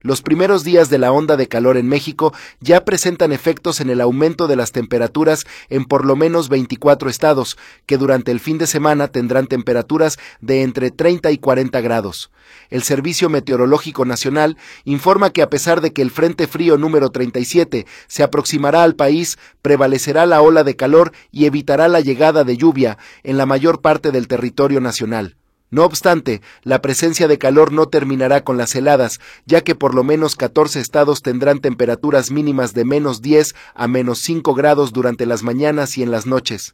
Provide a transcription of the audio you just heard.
Los primeros días de la onda de calor en México ya presentan efectos en el aumento de las temperaturas en por lo menos 24 estados, que durante el fin de semana tendrán temperaturas de entre 30 y 40 grados. El Servicio Meteorológico Nacional informa que a pesar de que el Frente Frío número 37 se aproximará al país, prevalecerá la ola de calor y evitará la llegada de lluvia en la mayor parte del territorio nacional. No obstante, la presencia de calor no terminará con las heladas, ya que por lo menos 14 estados tendrán temperaturas mínimas de -10 a -5 grados durante las mañanas y en las noches.